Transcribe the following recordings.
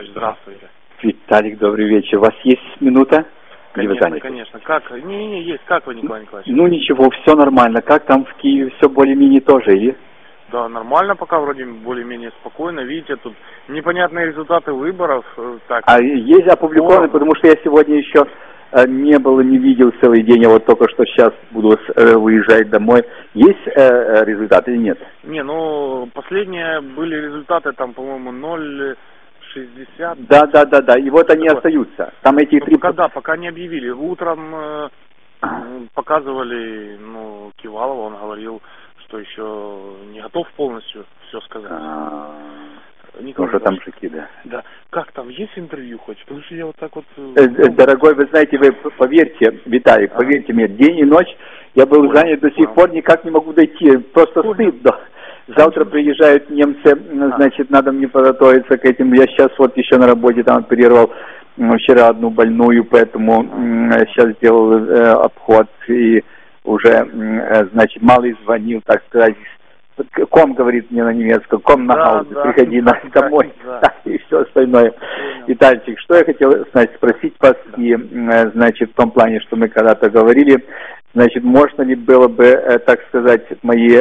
здравствуйте. Виталик, добрый вечер. У вас есть минута? Конечно, конечно. Как? Не, есть. Как вы, Николай Николаевич? Ну ничего, все нормально. Как там в Киеве, все более-менее тоже, или? Да, нормально пока, вроде более-менее спокойно. Видите, тут непонятные результаты выборов. Так. А есть опубликованы, потому что я сегодня еще не был и не видел целый день, я вот только что сейчас буду выезжать домой. Есть результаты или нет? Не, ну, последние были результаты, там, по-моему, 0,60. Да. И вот они остаются. Там эти три... Пока не объявили. Утром показывали, Кивалова, он говорил, что еще не готов полностью все сказать. Уже там шаки, да. Да. Как там, есть интервью хоть? Потому что я вот так вот... Дорогой, вы знаете, вы поверьте, Виталик, поверьте мне, день и ночь я был занят, до сих пор никак не могу дойти. Просто стыдно. Завтра приезжают немцы, значит, надо мне подготовиться к этим. Я сейчас вот еще на работе там оперировал вчера одну больную, поэтому сейчас сделал обход и уже, значит, малый звонил, так сказать. Ком говорит мне на немецком, ком на хаузе, приходи домой, и все остальное. Витальчик, что я хотел, значит, спросить вас, и, значит, в том плане, что мы когда-то говорили, значит, можно ли было бы, так сказать, мои,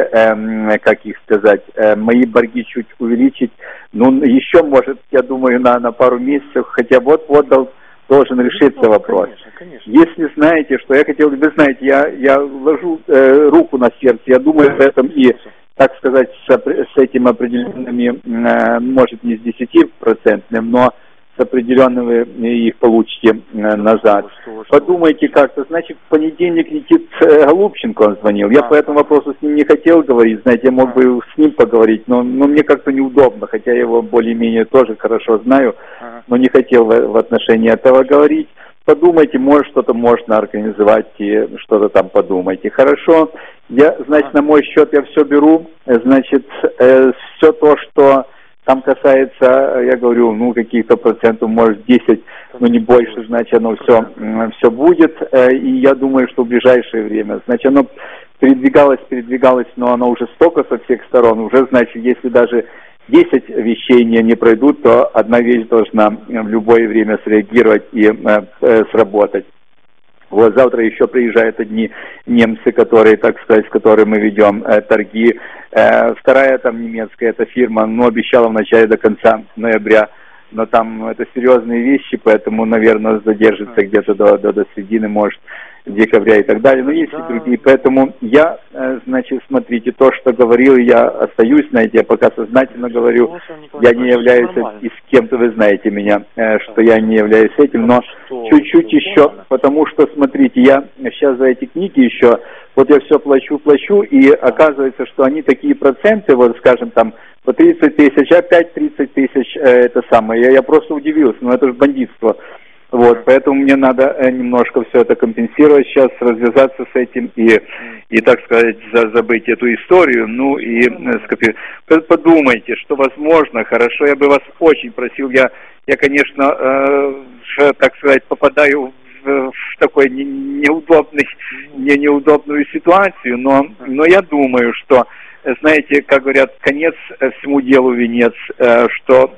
мои борги чуть увеличить, еще, может, я думаю, на пару месяцев, хотя вот должен решиться вопрос. Конечно. Если знаете, что я хотел, вы знаете, я ложу руку на сердце, я думаю об этом и, так сказать, с этим определенными, может, не с 10%, но с определенными их получите назад. Подумайте как-то. Значит, в понедельник летит Голубченко, он звонил. Я по этому вопросу с ним не хотел говорить, знаете, я мог бы с ним поговорить, но мне как-то неудобно, хотя я его более-менее тоже хорошо знаю, но не хотел в отношении этого говорить. Подумайте, может, что-то можно организовать и что-то там подумайте. Хорошо? Значит, на мой счет я все беру. Значит, все то, что там касается, я говорю, каких-то процентов, может, 10, но не больше, значит, оно все будет. И я думаю, что в ближайшее время, значит, оно передвигалось, но оно уже столько со всех сторон. Уже, значит, если даже 10 вещей не пройдут, то одна вещь должна в любое время среагировать и сработать. Вот завтра еще приезжают одни немцы, которые, так сказать, с которыми мы ведем торги. Вторая там немецкая эта фирма, обещала в начале до конца ноября, но там это серьезные вещи, поэтому, наверное, задержится где-то до середины, может, декабря и так далее. Но есть и другие. Поэтому я, значит, смотрите, то, что говорил, я остаюсь, знаете, я пока сознательно говорю, я не являюсь и с кем-то, вы знаете меня, что я не являюсь этим, но чуть-чуть еще, потому что, смотрите, я сейчас за эти книги еще, вот я все плачу, и оказывается, что они такие проценты, вот, скажем, там, по 30 тысяч, опять 30 тысяч, это самое, я просто удивился, это же бандитство. Вот, поэтому мне надо немножко все это компенсировать сейчас, развязаться с этим и так сказать, забыть эту историю, подумайте, что возможно, хорошо, я бы вас очень просил, я конечно, так сказать, попадаю в такой неудобную ситуацию, но я думаю, что, знаете, как говорят, конец всему делу венец, что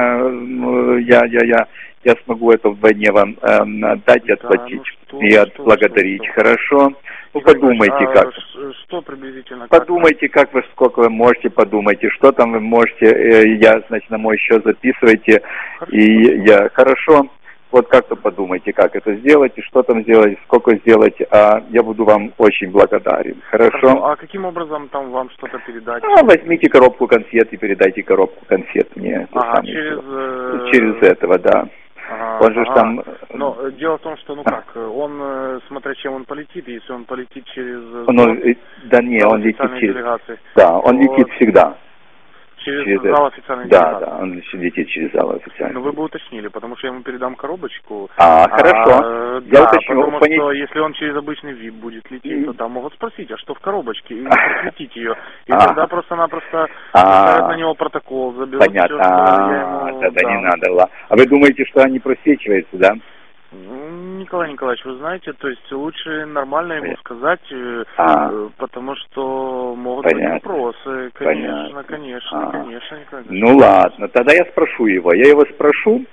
я смогу это вдвойне вам отдать, отплатить и отблагодарить. Хорошо? Подумайте как. Что приблизительно? Подумайте, сколько вы можете, подумайте, что там вы можете. Значит, на мой счет записывайте. Хорошо? Вот как-то подумайте, как это сделать, и что там сделать, сколько сделать, я буду вам очень благодарен. Хорошо? А каким образом там вам что-то передать? Возьмите коробку конфет и передайте коробку конфет мне. Через этого, да. Он же там... Но дело в том, что, он, смотря чем он полетит, если он полетит через... он летит через... делегации, да, он летит всегда. Через зал официальной делегации? Да, он летит через зал официальной. Но вы бы уточнили, потому что я ему передам коробочку. Хорошо. Я уточню. Потому что если он через обычный VIP будет лететь, то там могут спросить, а что в коробочке? И просветить ее. И тогда просто-напросто ставят на него протокол, заберут все, что я ему... Тогда не надо. А вы думаете, что они просвечиваются, да? Николай Николаевич, вы знаете, то есть лучше нормально ему сказать, потому что могут быть вопросы. Конечно. Ну ладно, тогда я спрошу его. Я его спрошу,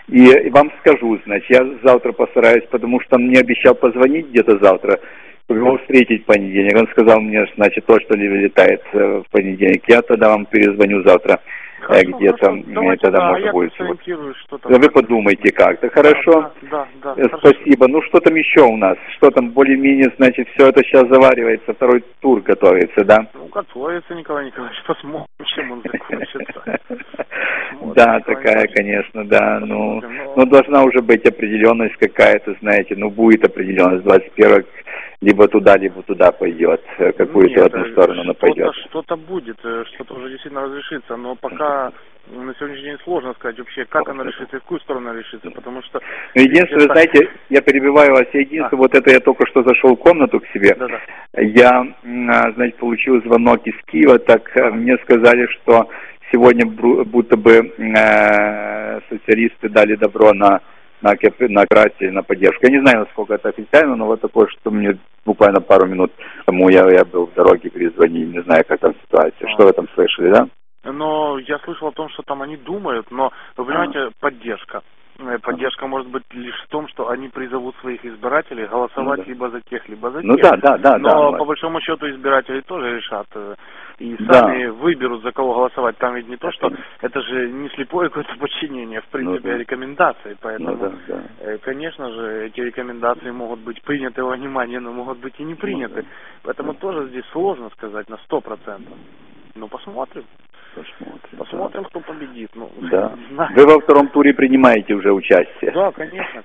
И вам скажу, значит, я завтра постараюсь, потому что он мне обещал позвонить где-то завтра, его встретить в понедельник. Он сказал мне, значит, то, что вылетает в понедельник. Я тогда вам перезвоню завтра. Где-то тогда можно будет. Вы подумайте как-то. Хорошо? Да. Спасибо. Ну что там еще у нас? Что там более-менее, значит, все это сейчас заваривается, второй тур готовится, да? Ну, готовится, Николай Николаевич. Посмотрим, чем он закончится. Да, такая, конечно, да. Ну, должна уже быть определенность какая-то, знаете, будет определенность. 21 либо туда пойдет, какую-то одну сторону она пойдет. Что-то будет, что-то уже действительно разрешится, но пока на сегодняшний день сложно сказать вообще, как она решится и в какую сторону она решится, потому что... Единственное, знаете, я перебиваю вас, единственное, вот это я только что зашел в комнату к себе, я, значит, получил звонок из Киева, так мне сказали, что сегодня будто бы социалисты дали добро на операцию, на поддержку. Я не знаю, насколько это официально, но вот такое, что мне буквально пару минут тому я был в дороге, перезвонил, не знаю, как там ситуация. Что вы там слышали, да? Но я слышал о том, что там они думают, но, вы понимаете, поддержка. Поддержка может быть лишь в том, что они призовут своих избирателей голосовать либо за тех, либо за тех. Да. Но по большому счету избиратели тоже решат и сами выберут, за кого голосовать. Там ведь не то, что это же не слепое какое-то подчинение, в принципе, рекомендации. Поэтому, конечно же, эти рекомендации могут быть приняты во внимание, но могут быть и не приняты. Поэтому тоже здесь сложно сказать на 100%. Ну, посмотрим. Посмотрим, кто победит. Да. Вы во втором туре принимаете уже участие? Да, конечно.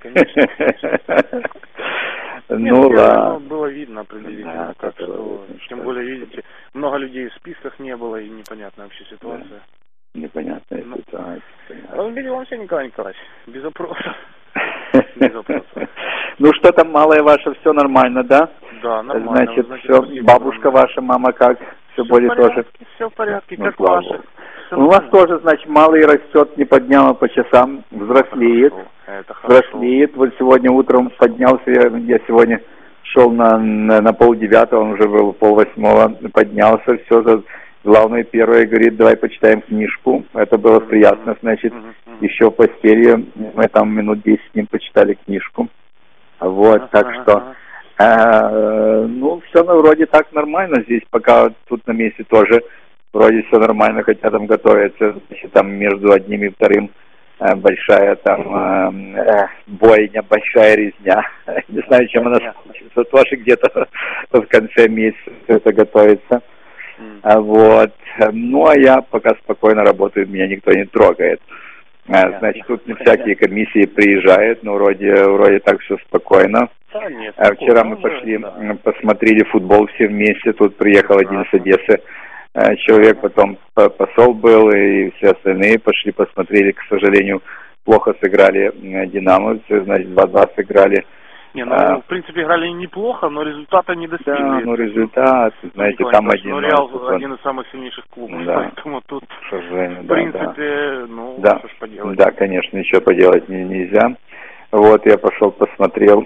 Ладно. Было видно определенно, тем более, видите, много людей в списках не было, и непонятная вообще ситуация. Непонятная ситуация. Разберемся, Николай Николаевич, без вопросов. Ну что там, малая ваша, все нормально, да? Да, нормально. Значит, все, бабушка ваша, мама как? Все будет тоже? Все в порядке, как ваши. У вас тоже, значит, малый растет не по дням, а по часам, взрослеет. Взрослеет. Вот сегодня утром поднялся, я сегодня шел на 7:30, он уже был 7:30, поднялся, все, главное первое, говорит, давай почитаем книжку. Это было приятно, значит, еще в постели, мы там минут 10 с ним почитали книжку. Вот, так что... все вроде так нормально здесь, пока тут на месте тоже вроде все нормально, хотя там готовится, значит, там между одним и вторым большая там бойня, большая резня. Не знаю, чем она случится, тоже где-то в конце месяца это готовится. Вот. Ну, а я пока спокойно работаю, меня никто не трогает. Значит, тут всякие комиссии приезжают, но вроде так все спокойно. Вчера мы пошли, посмотрели футбол все вместе, тут приехал один с Одессы человек, потом посол был, и все остальные пошли, посмотрели, к сожалению, плохо сыграли динамовцы, значит, 2-2 сыграли. В принципе, играли неплохо, но результата не достигли. Да, результат, знаете, там один из самых сильнейших клубов, поэтому тут, к сожалению, в принципе, что ж поделать. Да, конечно, ничего поделать нельзя. Вот, я пошел, посмотрел,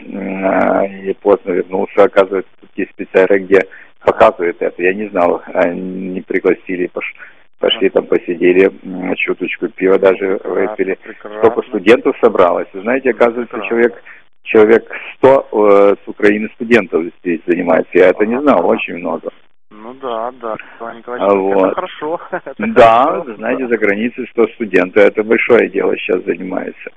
и поздно вернулся, оказывается, тут есть специально, где показывают это, я не знал, не пригласили, пошли там посидели, чуточку пива даже выпили, столько студентов собралось, вы знаете, оказывается, человек 100 с Украины студентов здесь занимается, я это не знал, очень много. Ну да, это хорошо. Да, знаете, за границей 100 студентов, это большое дело сейчас занимается.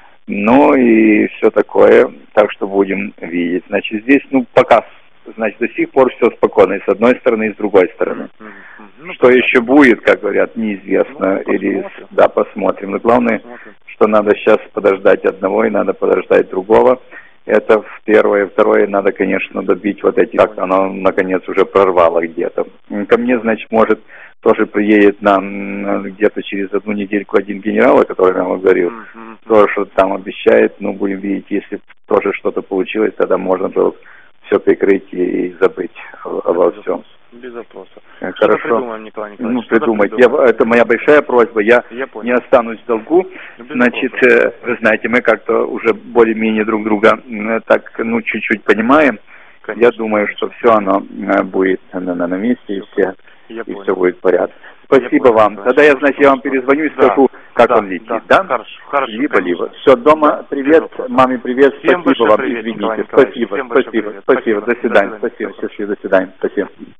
Ну и все такое, так что будем видеть. Значит, здесь, пока, значит, до сих пор все спокойно, и с одной стороны, и с другой стороны. Что еще будет, как говорят, неизвестно. Посмотрим. Но главное, что надо сейчас подождать одного, и надо подождать другого. Это первое. Второе, надо, конечно, добить вот эти, как оно, наконец, уже прорвало где-то. Ко мне, значит, может, тоже приедет где-то через одну недельку один генерал, о котором я вам говорил, тоже что-то там обещает, будем видеть, если тоже что-то получилось, тогда можно было все прикрыть и забыть обо всем. Без вопросов. Хорошо. Придумаем, Николай Николаевич. Придумать. Это моя большая просьба. Я не останусь в долгу. Значит, вы знаете, мы как-то уже более-менее друг друга так, чуть-чуть понимаем. Конечно. Я думаю, что все оно будет на месте, и все будет в порядке. Спасибо вам. Тогда я вам перезвоню и скажу, как он летит, да? Хорошо. Либо. Все, дома привет, маме привет, всем спасибо вам, привет, извините, спасибо, до свидания, спасибо, счастливо, до свидания, спасибо.